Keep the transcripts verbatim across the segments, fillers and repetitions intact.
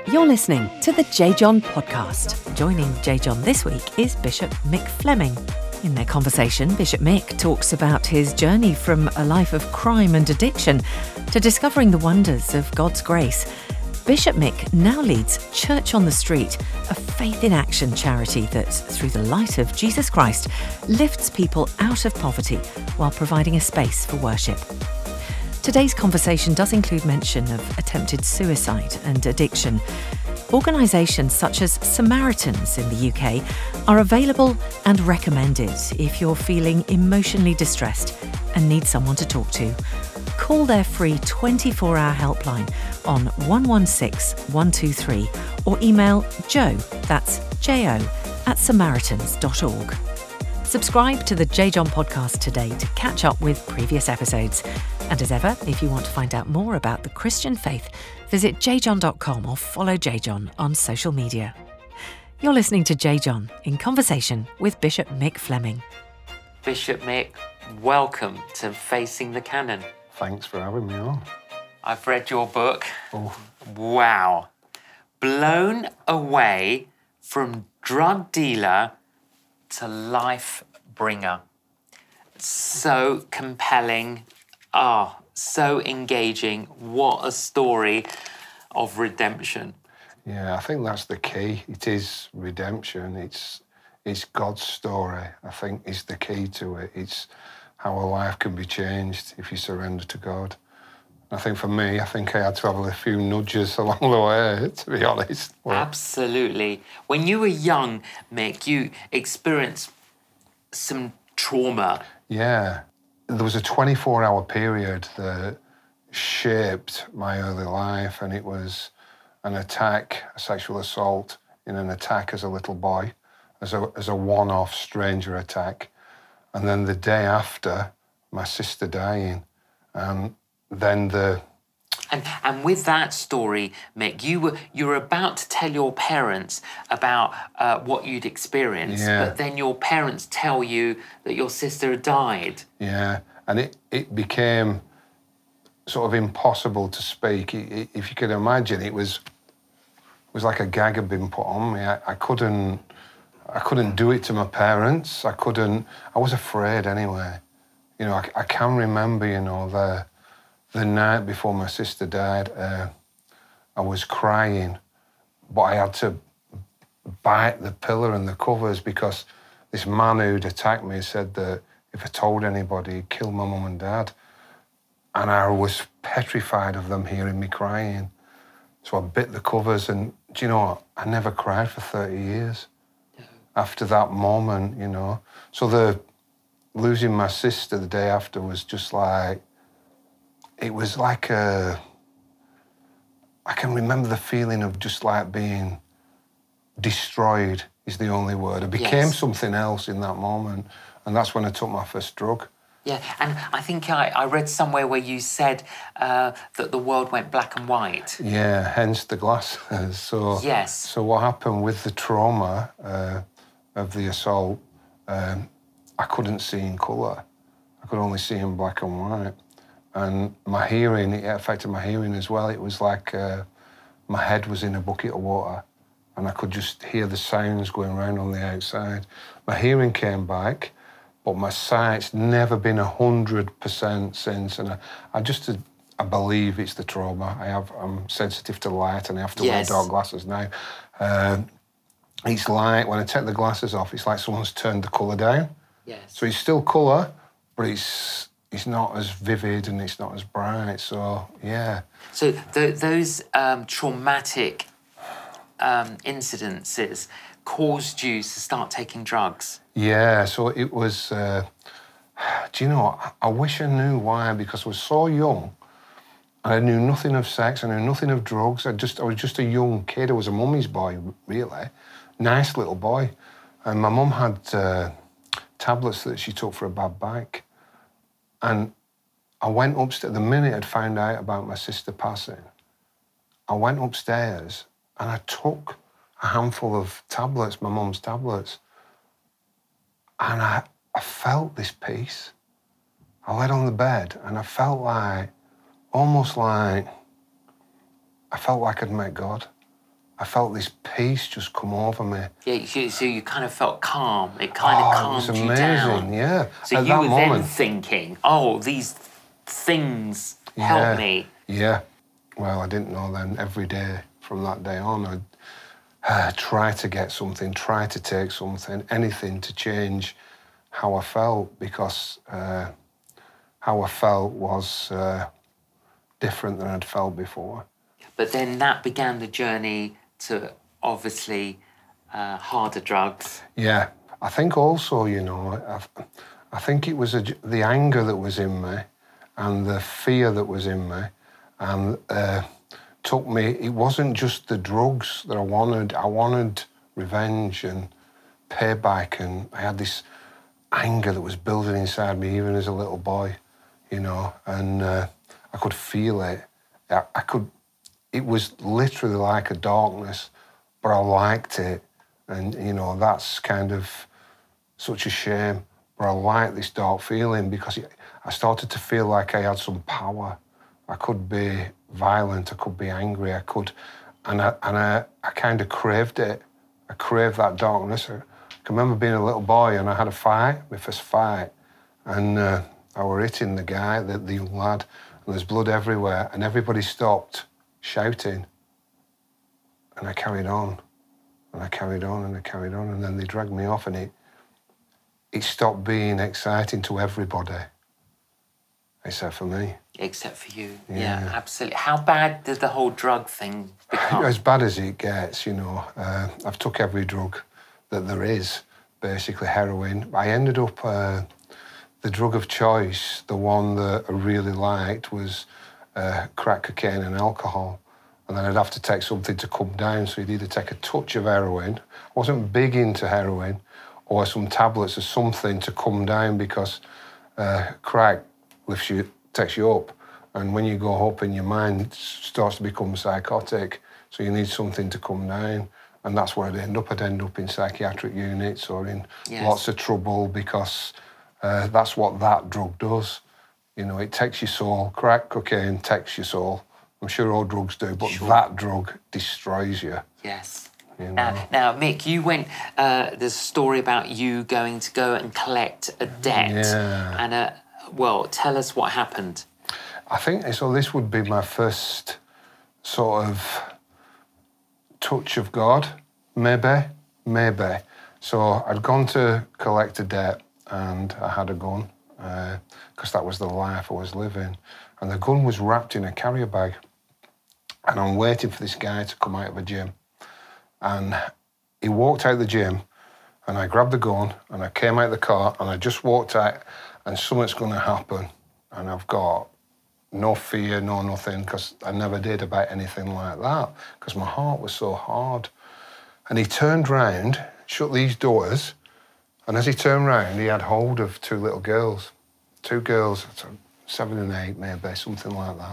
You're listening to the J. John podcast. Joining J. John this week is Bishop Mick Fleming. In their conversation, Bishop Mick talks about his journey from a life of crime and addiction to discovering the wonders of God's grace. Bishop Mick now leads Church on the Street, a faith in action charity that, through the light of Jesus Christ, lifts people out of poverty while providing a space for worship. Today's conversation does include mention of attempted suicide and addiction. Organisations such as Samaritans in the U K are available and recommended if you're feeling emotionally distressed and need someone to talk to. Call their free twenty-four hour helpline on one one six, one two three or email joe, that's J O, at samaritans dot org. Subscribe to the J. John podcast today to catch up with previous episodes. And as ever, if you want to find out more about the Christian faith, visit j john dot com or follow J. John on social media. You're listening to J. John in conversation with Bishop Mick Fleming. Bishop Mick, welcome to Facing the Canon. Thanks for having me on. I've read your book. Oh. Wow. Blown away from drug dealer to life bringer. So compelling. Ah, oh, so engaging. What a story of redemption. Yeah, I think that's the key. It is redemption. It's it's God's story, I think, is the key to it. It's how a life can be changed if you surrender to God. I think for me, I think I had to have a few nudges along the way, to be honest. Well, absolutely. When you were young, Mick, you experienced some trauma. Yeah. There was a twenty-four hour period that shaped my early life, and it was an attack, a sexual assault in an attack as a little boy, as a, as a one-off stranger attack. And then the day after, my sister dying. And then the... And and with that story, Mick, you were you were about to tell your parents about uh, what you'd experienced, yeah. but then your parents tell you that your sister had died. Yeah, and it, it became sort of impossible to speak. It, it, if you could imagine, it was it was like a gag had been put on me. I, I couldn't I couldn't do it to my parents. I couldn't. I was afraid anyway. You know, I, I can remember, you know, the. The night before my sister died, uh, I was crying, but I had to bite the pillow and the covers because this man who'd attacked me said that if I told anybody, he'd kill my mum and dad. And I was petrified of them hearing me crying. So I bit the covers, and do you know what? I never cried for thirty years no. After that moment, you know. So the losing my sister the day after was just like, it was like a, I can remember the feeling of just like being destroyed is the only word. I became yes. something else in that moment. And that's when I took my first drug. Yeah, and I think I, I read somewhere where you said uh, that the world went black and white. Yeah, hence the glasses. So, yes. So what happened with the trauma uh, of the assault, um, I couldn't see in colour. I could only see in black and white. And my hearing, it affected my hearing as well. It was like uh, my head was in a bucket of water and I could just hear the sounds going around on the outside. My hearing came back, but my sight's never been one hundred percent since. And I, I just, I believe it's the trauma. I have, I'm sensitive to light and I have to yes. wear dark glasses now. Um, it's like, when I take the glasses off, it's like someone's turned the colour down. Yes. So it's still colour, but it's, it's not as vivid and it's not as bright, so yeah. So th- those um, traumatic um, incidences caused you to start taking drugs? Yeah, so it was, uh, do you know, I, I wish I knew why, because I was so young and I knew nothing of sex, I knew nothing of drugs. I just, I was just a young kid. I was a mummy's boy, really. Nice little boy. And my mum had uh, tablets that she took for a bad back. And I went upstairs, the minute I'd found out about my sister passing, I went upstairs and I took a handful of tablets, my mum's tablets, and I, I felt this peace. I laid on the bed and I felt like, almost like, I felt like I'd met God. I felt this peace just come over me. Yeah, so so you kind of felt calm. It kind of Oh, it calmed was you amazing, down. yeah. So At you that were moment, then thinking, oh, these things help yeah, me. Yeah. Well, I didn't know then. Every day from that day on, I'd uh, try to get something, try to take something, anything to change how I felt, because uh, how I felt was uh, different than I'd felt before. But then that began the journey to obviously uh, harder drugs. Yeah, I think also, you know, I, I think it was a, the anger that was in me and the fear that was in me, and uh, took me, it wasn't just the drugs that I wanted, I wanted revenge and payback, and I had this anger that was building inside me even as a little boy, you know, and uh, I could feel it. I, I could, it was literally like a darkness, but I liked it. And, you know, that's kind of such a shame. But I liked this dark feeling because it, I started to feel like I had some power. I could be violent, I could be angry, I could, and I, and I, I kind of craved it. I craved that darkness. I can remember being a little boy and I had a fight, my first fight, and uh, I were hitting the guy, the, the young lad, and there's blood everywhere, and everybody stopped shouting. And I carried on, and I carried on, and I carried on, and then they dragged me off, and it, it stopped being exciting to everybody, except for me. Except for you. Yeah. Yeah, absolutely. How bad did the whole drug thing become? As bad as it gets, you know. Uh, I've took every drug that there is, basically heroin. I ended up, uh, the drug of choice, the one that I really liked was uh, crack cocaine and alcohol. And then I'd have to take something to come down, so you'd either take a touch of heroin. I wasn't big into heroin, or some tablets or something to come down, because uh, crack lifts you, takes you up. And when you go up in your mind, it starts to become psychotic. So you need something to come down. And that's where I'd end up. I'd end up in psychiatric units or in Yes. lots of trouble, because uh, that's what that drug does. You know, it takes your soul. Crack cocaine takes your soul. I'm sure all drugs do, but Sure. that drug destroys you. Yes. You know? Now, now, Mick, you went, uh, there's a story about you going to go and collect a debt. Yeah. And, uh, well, tell us what happened. I think, so this would be my first sort of touch of God, maybe, maybe. So I'd gone to collect a debt and I had a gun, because uh, that was the life I was living. And the gun was wrapped in a carrier bag. And I'm waiting for this guy to come out of a gym. And he walked out of the gym, and I grabbed the gun, and I came out of the car, and I just walked out, and something's going to happen. And I've got no fear, no nothing, because I never did about anything like that, because my heart was so hard. And he turned round, shut these doors, and as he turned round, he had hold of two little girls. Two girls, seven and eight maybe, something like that.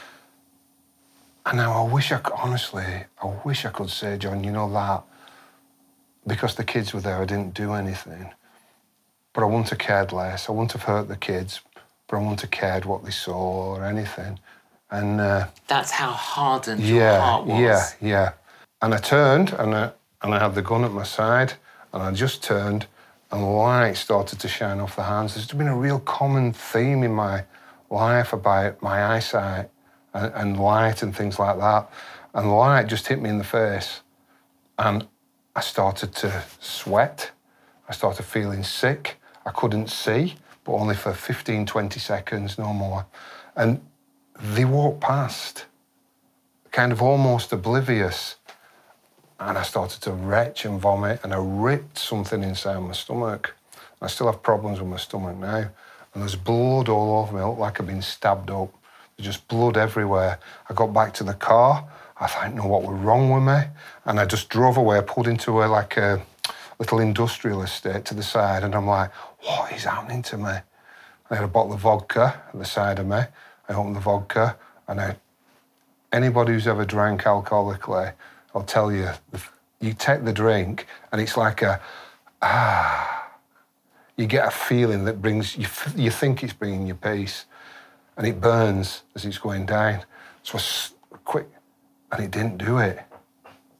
And now I wish I could, honestly, I wish I could say, John, you know that, because the kids were there, I didn't do anything. But I wouldn't have cared less. I wouldn't have hurt the kids, but I wouldn't have cared what they saw or anything. And uh, That's how hardened yeah, your heart was. yeah, yeah. And I turned, and I, and I had the gun at my side, and I just turned, and the light started to shine off the hands. There's been a real common theme in my life about my eyesight and, and light and things like that. And the light just hit me in the face, and I started to sweat. I started feeling sick. I couldn't see, but only for fifteen, twenty seconds, no more. And they walked past, kind of almost oblivious. And I started to retch and vomit, and I ripped something inside my stomach. I still have problems with my stomach now. And there's blood all over me. I look like I've been stabbed up. There's just blood everywhere. I got back to the car. I didn't know what was wrong with me. And I just drove away. I pulled into a, like a little industrial estate to the side. And I'm like, what is happening to me? I had a bottle of vodka at the side of me. I opened the vodka, and I, anybody who's ever drank alcoholically, I'll tell you, you take the drink, and it's like a, ah, you get a feeling that brings, you, you think it's bringing you peace, and it burns as it's going down. So I quick, and it didn't do it.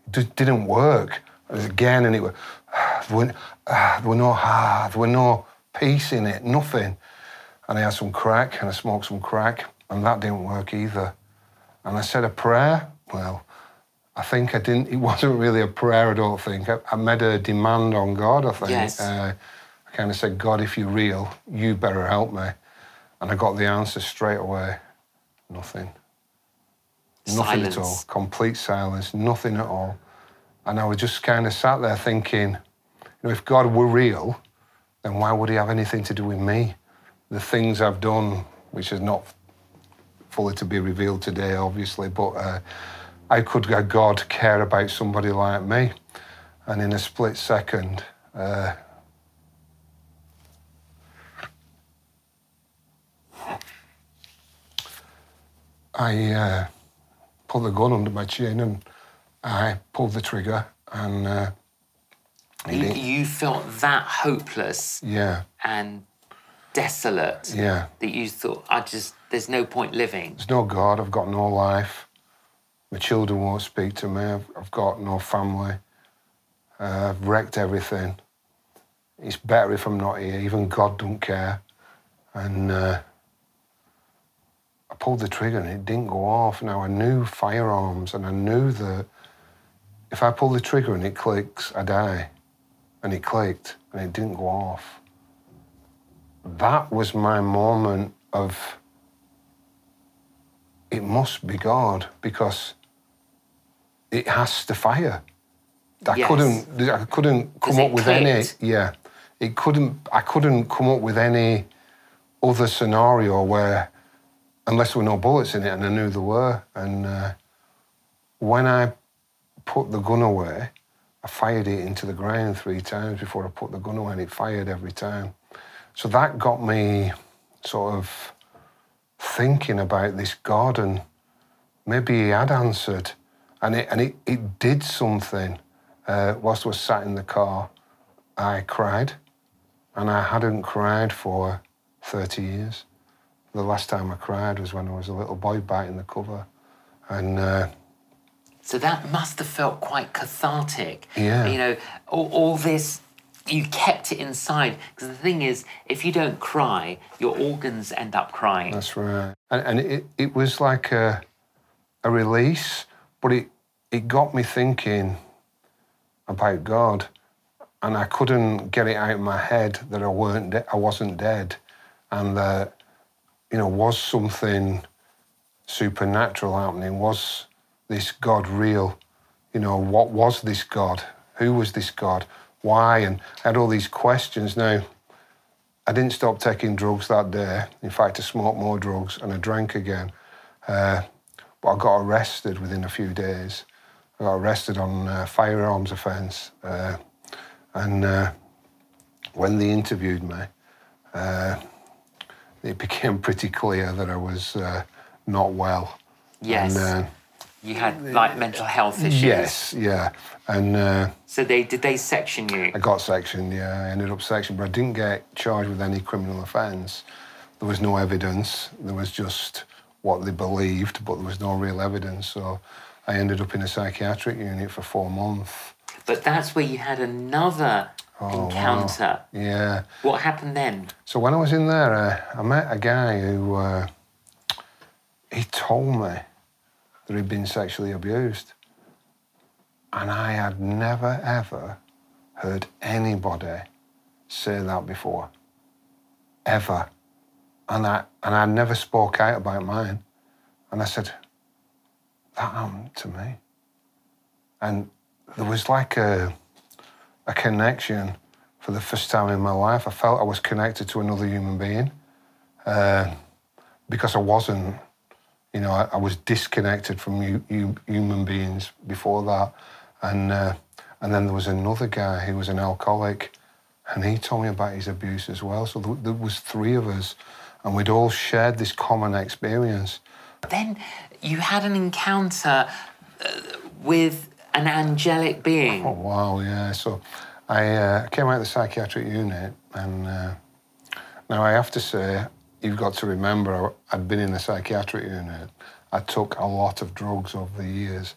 just didn't work. It was again, and it was, there were, uh, there were no ah, there were no peace in it, nothing. And I had some crack, and I smoked some crack, and that didn't work either. And I said a prayer. Well, I think I didn't. It wasn't really a prayer, I don't think. I, I made a demand on God, I think. Yes. Uh, I kind of said, God, if you're real, you better help me. And I got the answer straight away. Nothing. Nothing Silence. at all. Complete silence. Nothing at all. And I was just kind of sat there thinking, you know, if God were real, then why would he have anything to do with me? The things I've done, which is not fully to be revealed today, obviously, but uh, how could God care about somebody like me? And in a split second, uh, I uh, pulled the gun under my chin and I pulled the trigger, and uh, You, you felt that hopeless yeah, and desolate yeah. that you thought, I just, there's no point living. There's no God. I've got no life. My children won't speak to me. I've, I've got no family. Uh, I've wrecked everything. It's better if I'm not here. Even God don't care. And uh, I pulled the trigger and it didn't go off. Now, I knew firearms, and I knew that if I pull the trigger and it clicks, I die. And it clicked and it didn't go off. That was my moment of, it must be God, because it has to fire. I Yes. couldn't. I couldn't come Because up it with any. clicked. Yeah, it couldn't. I couldn't come up with any other scenario where, unless there were no bullets in it, and I knew there were. And uh, when I put the gun away, I fired it into the ground three times before I put the gun away, and it fired every time. So that got me sort of thinking about this God, and maybe he had answered, and it and it, it did something. Uh, whilst I was sat in the car, I cried, and I hadn't cried for thirty years. The last time I cried was when I was a little boy biting the cover, and uh, So that must have felt quite cathartic. Yeah. You know, all, all this, you kept it inside. Because the thing is, if you don't cry, your organs end up crying. that's right. And, and it, it was like a, a release, but it, it got me thinking about God, and I couldn't get it out of my head that I weren't, de- I wasn't dead, and that, you know, was something supernatural happening? Was this God real? You know, what was this God? Who was this God? Why? And I had all these questions. Now, I didn't stop taking drugs that day. In fact, I smoked more drugs and I drank again. Uh, but I got arrested within a few days. I got arrested on a firearms offence. Uh, and uh, when they interviewed me, uh, it became pretty clear that I was uh, not well. Yes. And, uh, You had, like, mental health issues. yes, yeah. And uh, So they did they section you? I got sectioned, yeah. I ended up sectioned, but I didn't get charged with any criminal offence. There was no evidence. There was just what they believed, but there was no real evidence. So I ended up in a psychiatric unit for four months. But that's where you had another Oh, encounter. wow. Yeah. What happened then? So when I was in there, uh, I met a guy who, uh, he told me that he'd been sexually abused. And I had never, ever heard anybody say that before. Ever. And I, and I never spoke out about mine. And I said, that happened to me. And there was like a, a connection for the first time in my life. I felt I was connected to another human being uh, because I wasn't, you know, I, I was disconnected from you, you, human beings before that. And, uh, and then there was another guy who was an alcoholic, and he told me about his abuse as well. So there, there was three of us, and we'd all shared this common experience. Then you had an encounter uh, with an angelic being. Oh, wow, yeah. So I uh, came out of the psychiatric unit, and uh, now I have to say, you've got to remember, I'd been in the psychiatric unit. I took a lot of drugs over the years,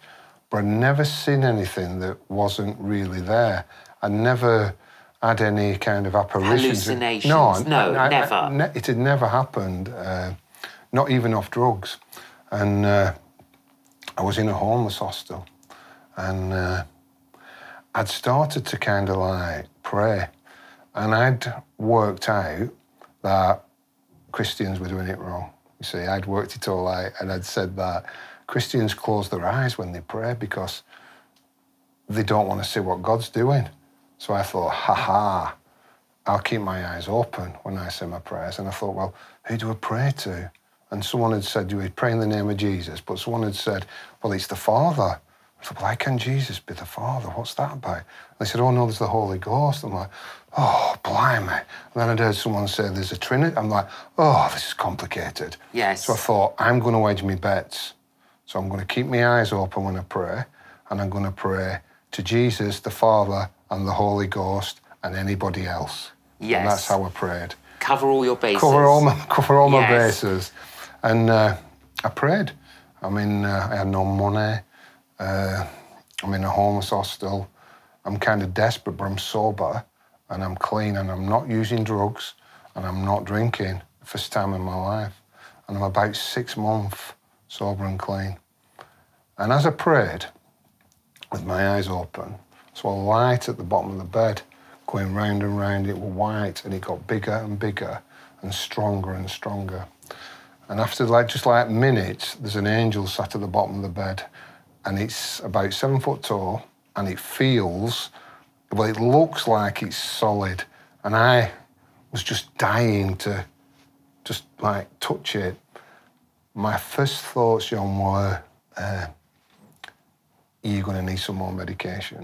but I'd never seen anything that wasn't really there. I never had any kind of apparitions. Hallucinations? No, No, I, I, never. I, ne- it had never happened, uh, not even off drugs. And uh, I was in a homeless hostel, and uh, I'd started to kind of like pray, and I'd worked out that Christians were doing it wrong. You see, I'd worked it all out, and I'd said that Christians close their eyes when they pray because they don't want to see what God's doing. So I thought, ha ha, I'll keep my eyes open when I say my prayers. And I thought, well, who do I pray to? And someone had said, you would pray in the name of Jesus, but someone had said, well, it's the Father. I thought, why can Jesus be the Father? What's that about? And they said, oh, no, there's the Holy Ghost. I'm like, oh, blimey. And then I'd heard someone say there's a Trinity. I'm like, oh, this is complicated. Yes. So I thought, I'm going to hedge my bets. So I'm going to keep my eyes open when I pray, and I'm going to pray to Jesus, the Father, and the Holy Ghost, and anybody else. Yes. And that's how I prayed. Cover all your bases. Cover all my, cover all my Yes. bases. And uh, I prayed. I mean, uh, I had no money. Uh, I'm in a homeless hostel. I'm kind of desperate, but I'm sober, and I'm clean, and I'm not using drugs, and I'm not drinking. First time in my life. And I'm about six months sober and clean. And as I prayed, with my eyes open, I saw a light at the bottom of the bed going round and round. It was white, and it got bigger and bigger and stronger and stronger. And after like just like minutes, there's an angel sat at the bottom of the bed, and it's about seven foot tall, and it feels, well, it looks like it's solid. And I was just dying to just like touch it. My first thoughts, John, were, uh, you're going to need some more medication.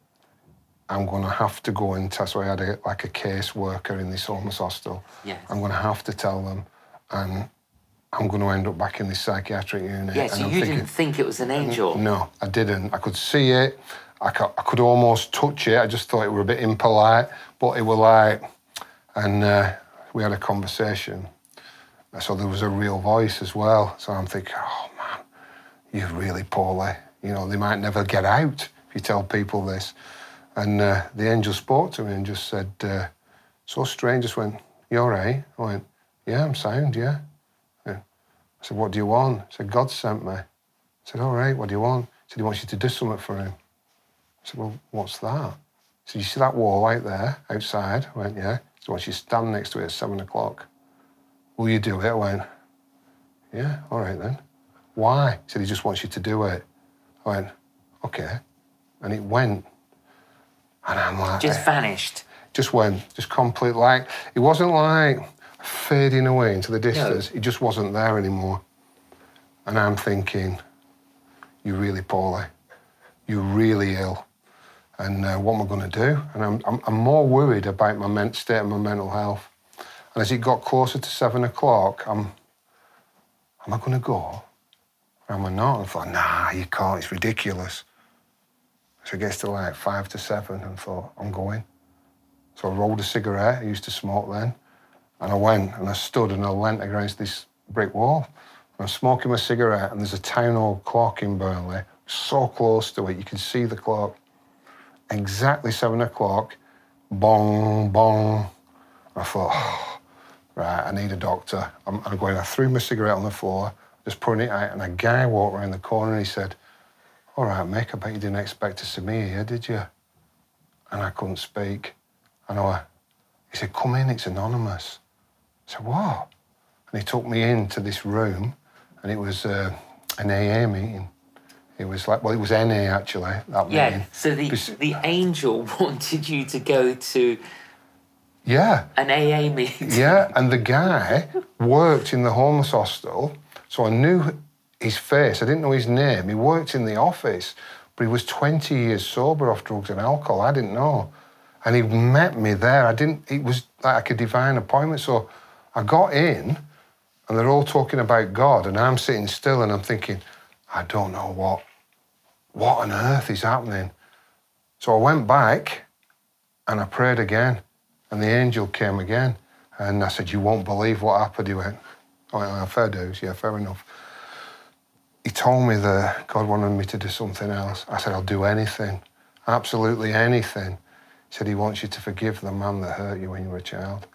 I'm going to have to go and test. So I had a, like a case worker in this homeless hostel. Yes. I'm going to have to tell them, and I'm going to end up back in this psychiatric unit. Yeah, so and I'm you thinking, didn't think it was an angel? No, I didn't. I could see it. I could, I could almost touch it. I just thought it were a bit impolite, but it were like, and uh, we had a conversation. So there was a real voice as well. So I'm thinking, oh man, you're really poorly. You know, they might never get out if you tell people this. And uh, the angel spoke to me and just said, uh, so strange, just went, you all right? I went, yeah, I'm sound, yeah. yeah. I said, what do you want? He said, God sent me. I said, all right, what do you want? He said, he wants you to do something for him. I said, well, what's that? He said, you see that wall out there, outside? I went, yeah. He wants you to stand next to it at seven o'clock. Will you do it? I went, yeah, all right then. Why? He said, he just wants you to do it. I went, okay. And it went. And I'm like... Just vanished? Just went, just complete, like, it wasn't like fading away into the distance. No. It just wasn't there anymore. And I'm thinking, you're really poorly. You're really ill. And uh, what am I going to do? And I'm, I'm, I'm more worried about my men- state of my mental health. And as it got closer to seven o'clock, I'm, am I going to go? Or am I not? And I thought, nah, you can't, it's ridiculous. So it gets to like five to seven and thought, I'm going. So I rolled a cigarette, I used to smoke then, and I went and I stood and I leant against this brick wall. And I'm smoking my cigarette, and there's a town hall clock in Burnley, so close to it, you can see the clock. Exactly seven o'clock, bong, bong. I thought, oh, right, I need a doctor. I'm, I'm going, I threw my cigarette on the floor, just putting it out, and a guy walked around the corner and he said, all right, Mick, I bet you didn't expect to see me here, did you? And I couldn't speak. And I went, he said, come in, it's anonymous. I said, what? And he took me into this room, and it was uh, an A A meeting. It was like, well, it was N A actually, that Yeah, meeting. so the, Bes- the angel wanted you to go to Yeah. an A A meeting. Yeah, and the guy worked in the homeless hostel, so I knew his face. I didn't know his name. He worked in the office, but he was twenty years sober off drugs and alcohol. I didn't know. And he met me there. I didn't, it was like a divine appointment. So I got in, and they're all talking about God, and I'm sitting still and I'm thinking, I don't know what, what on earth is happening. So I went back and I prayed again, and the angel came again. And I said, you won't believe what happened. He went, oh, yeah, fair dues, yeah, fair enough. he told me that God wanted me to do something else. I said, I'll do anything, absolutely anything. He said, he wants you to forgive the man that hurt you when you were a child.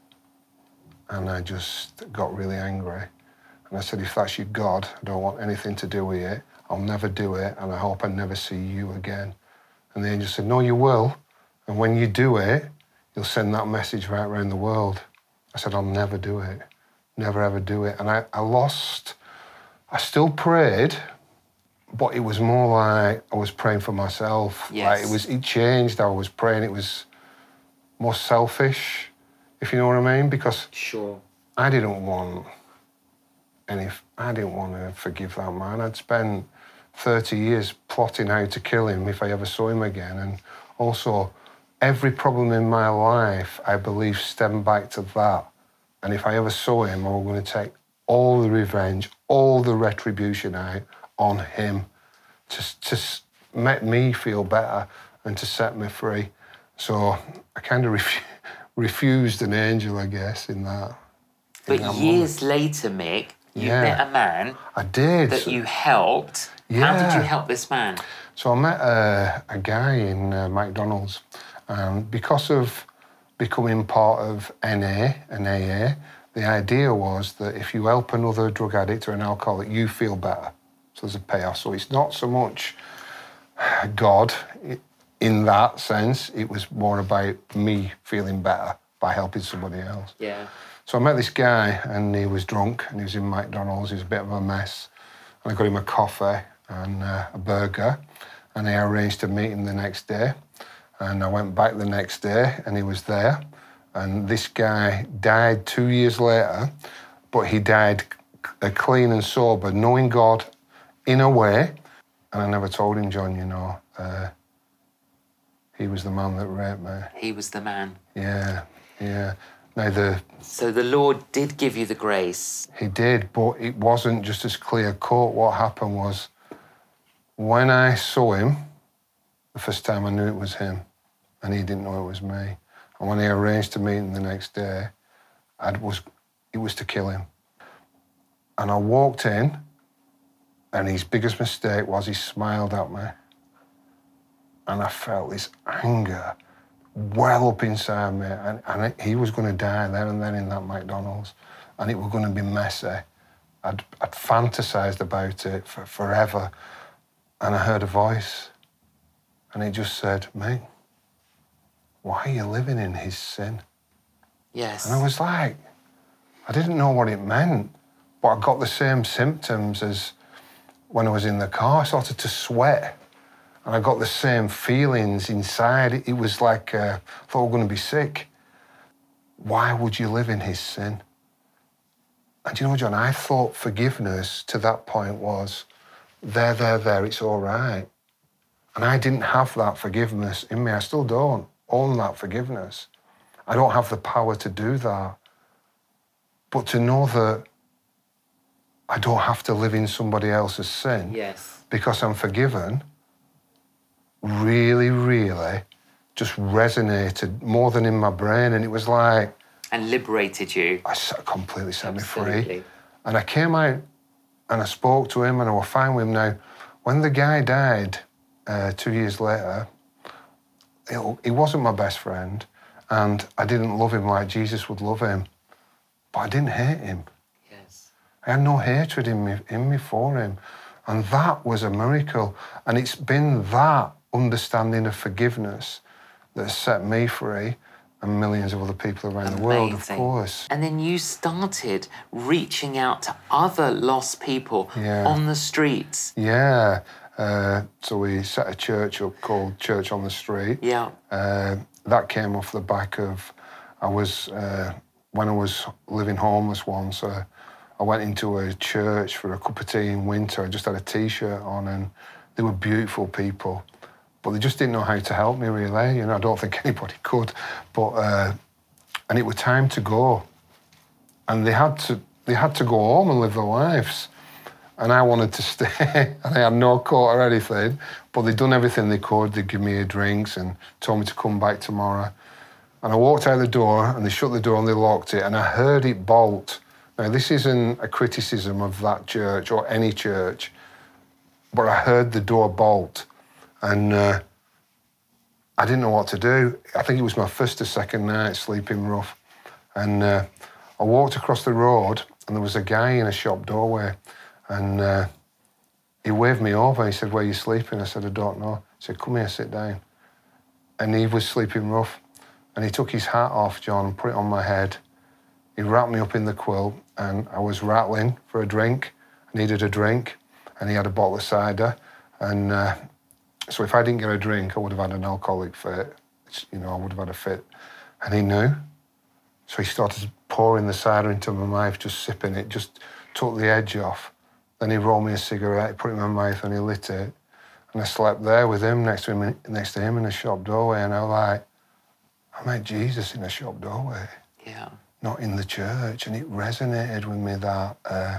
And I just got really angry. And I said, if that's your God, I don't want anything to do with it. I'll never do it, and I hope I never see you again. And the angel said, no, you will. And when you do it, you'll send that message right around the world. I said, I'll never do it. Never, ever do it. And I, I lost, I still prayed, but it was more like I was praying for myself. Yes. Like it was, it changed how I was praying. It was more selfish, if you know what I mean, because Sure. I didn't want any, I didn't want to forgive that man. I'd spent thirty years plotting how to kill him if I ever saw him again. And also, every problem in my life, I believe, stemmed back to that. And if I ever saw him, I was going to take all the revenge, all the retribution out on him to, to make me feel better and to set me free. So I kind of refu- refused an angel, I guess, in that. But in that years moment. later, Mick, you Yeah. met a man I did. that you helped. How did Yeah. you help this man? So I met a, a guy in uh, McDonald's, and because of becoming part of N A and A A, the idea was that if you help another drug addict or an alcoholic, you feel better. So there's a payoff. So it's not so much God in that sense, it was more about me feeling better by helping somebody else. Yeah. So I met this guy, and he was drunk, and he was in McDonald's. He was a bit of a mess. And I got him a coffee and uh, a burger, and I arranged to meet him the next day. And I went back the next day, and he was there. And this guy died two years later, but he died c- clean and sober, knowing God in a way. And I never told him, John, you know, uh, he was the man that raped me. He was the man. Yeah, yeah. Now, the, So the Lord did give you the grace. he did, but it wasn't just as clear cut. What happened was, when I saw him, the first time I knew it was him, and he didn't know it was me. And when he arranged to meet him the next day, I was, it was to kill him. And I walked in, and his biggest mistake was he smiled at me. And I felt this anger well up inside me, and, and he was going to die there and then in that McDonald's, and it was going to be messy. I'd, I'd fantasized about it for forever, and I heard a voice, and it just said, mate, why are you living in his sin? Yes. And I was like, I didn't know what it meant, but I got the same symptoms as when I was in the car. I started to sweat. And I got the same feelings inside. It was like uh, I thought I was going to be sick. Why would you live in his sin? And you know, John, I thought forgiveness to that point was, there, there, there, it's all right. And I didn't have that forgiveness in me. I still don't own that forgiveness. I don't have the power to do that. But to know that I don't have to live in somebody else's sin Yes. because I'm forgiven, really, really just resonated more than in my brain. And it was like... And liberated you. I completely set me free. Absolutely. And I came out and I spoke to him and I was fine with him. Now, when the guy died uh, two years later, it, he wasn't my best friend, and I didn't love him like Jesus would love him, but I didn't hate him. Yes. I had no hatred in me, in me for him. And that was a miracle. And it's been that understanding of forgiveness that has set me free, and millions of other people around the world, of Amazing. course. And then you started reaching out to other lost people Yeah. on the streets. Yeah. Uh, so we set a church up called Church on the Street. Yeah. Uh, that came off the back of, I was, uh, when I was living homeless once, uh, I went into a church for a cup of tea in winter. I just had a T-shirt on, and they were beautiful people, but they just didn't know how to help me, really. You know, I don't think anybody could. But uh, and it was time to go, and they had to they had to go home and live their lives, and I wanted to stay, and I had no coat or anything. But they'd done everything they could. They'd give me drinks and told me to come back tomorrow. And I walked out the door, and they shut the door and they locked it, and I heard it bolt. Now, this isn't a criticism of that church or any church. but I heard the door bolt, and uh, I didn't know what to do. I think it was my first or second night sleeping rough. And uh, I walked across the road, and there was a guy in a shop doorway, and uh, he waved me over. He said, "Where are you sleeping?" I said, "I don't know." He said, "Come here, sit down." And he was sleeping rough, and he took his hat off, John, and put it on my head. He wrapped me up in the quilt, and I was rattling for a drink. I needed a drink, and he had a bottle of cider. And uh, so if I didn't get a drink, I would have had an alcoholic fit. You know, I would have had a fit. And he knew. So he started pouring the cider into my mouth, just sipping it, just took the edge off. Then he rolled me a cigarette, put it in my mouth, and he lit it. And I slept there with him, next to him, next to him in a shop doorway. And I was like, I met Jesus in a shop doorway. Yeah. Not in the church. And it resonated with me that uh,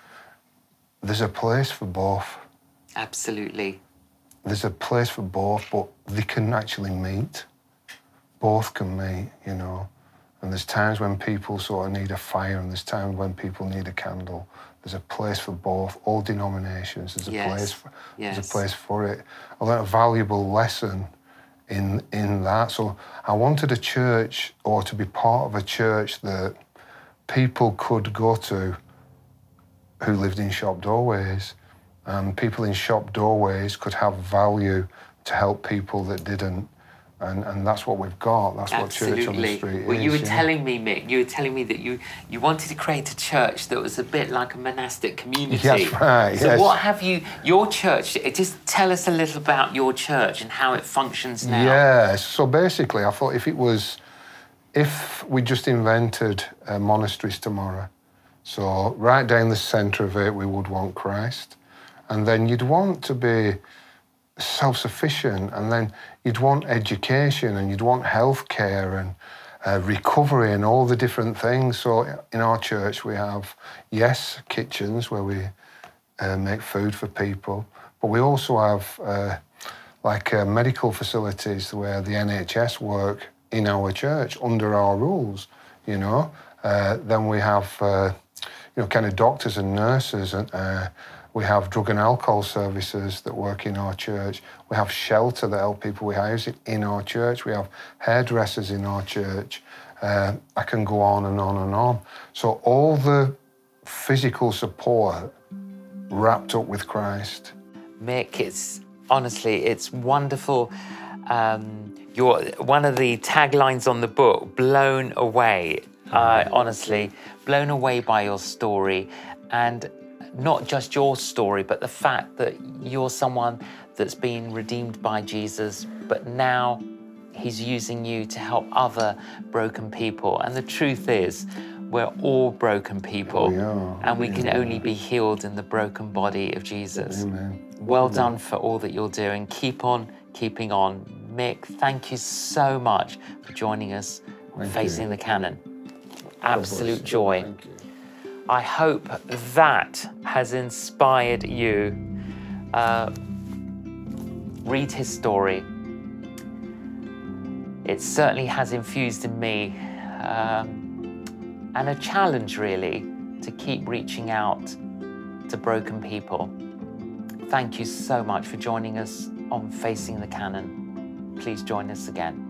there's a place for both. Absolutely. There's a place for both, but they can actually meet. Both can meet, you know. And there's times when people sort of need a fire, and there's times when people need a candle. There's a place for both, all denominations. There's a Yes. place for, Yes. there's a place for it. I learned a valuable lesson in in that. So I wanted a church, or to be part of a church that people could go to who lived in shop doorways. And people in shop doorways could have value to help people that didn't. And and that's what we've got. That's Absolutely. what Church on the Street well, is. you were yeah. telling me, Mick, you were telling me that you, you wanted to create a church that was a bit like a monastic community. That's right, So yes. what have you, your church, just tell us a little about your church and how it functions now. Yeah, so basically I thought if it was, if we just invented uh, monasteries tomorrow, so right down the centre of it we would want Christ, and then you'd want to be self-sufficient, and then you'd want education, and you'd want healthcare and uh, recovery and all the different things. So in our church we have, yes, kitchens where we uh, make food for people, but we also have uh, like uh, medical facilities where the N H S work in our church under our rules, you know. Uh, then we have, uh, you know, kind of doctors and nurses, and uh, we have drug and alcohol services that work in our church. We have shelter that help people with housing in our church. We have hairdressers in our church. Uh, I can go on and on and on. So all the physical support wrapped up with Christ. Mick, it's honestly, it's wonderful. Um, you're one of the taglines on the book, blown away. Uh, honestly, blown away by your story, and not just your story, but the fact that you're someone that's been redeemed by Jesus, but now he's using you to help other broken people. And the truth is, we're all broken people, We are. and we can only be healed in the broken body of Jesus. Amen. Well done for all that you're doing. Keep on keeping on. Mick, thank you so much for joining us on Thank Facing you. the Canon. God bless Absolute you. joy. Thank you. I hope that has inspired you. Uh, read his story. It certainly has infused in me, um, and a challenge really to keep reaching out to broken people. Thank you so much for joining us on Facing the Canon. Please join us again.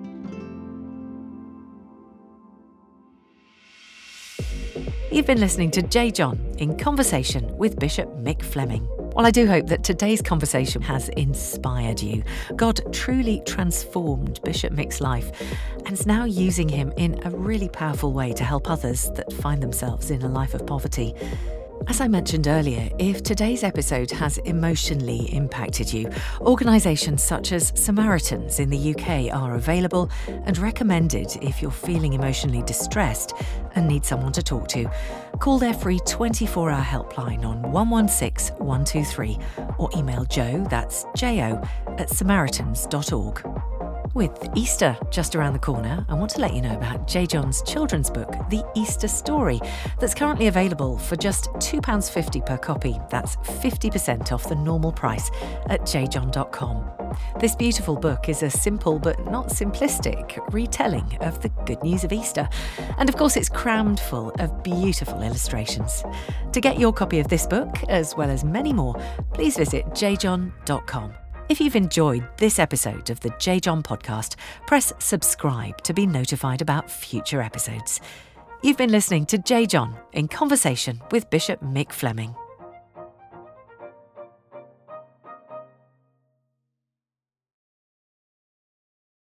You've been listening to J. John in conversation with Bishop Mick Fleming. Well, I do hope that today's conversation has inspired you. God truly transformed Bishop Mick's life and is now using him in a really powerful way to help others that find themselves in a life of poverty. As I mentioned earlier, if today's episode has emotionally impacted you, organisations such as Samaritans in the U K are available and recommended if you're feeling emotionally distressed and need someone to talk to. Call their free twenty-four hour helpline on one one six, one two three or email Joe, that's J O, at samaritans dot org. With Easter just around the corner, I want to let you know about J. John's children's book, The Easter Story, that's currently available for just two pounds fifty per copy. That's fifty percent off the normal price at j john dot com. This beautiful book is a simple but not simplistic retelling of the good news of Easter. And of course, it's crammed full of beautiful illustrations. To get your copy of this book, as well as many more, please visit j john dot com. If you've enjoyed this episode of the J. John podcast, press subscribe to be notified about future episodes. You've been listening to J. John in conversation with Bishop Mick Fleming.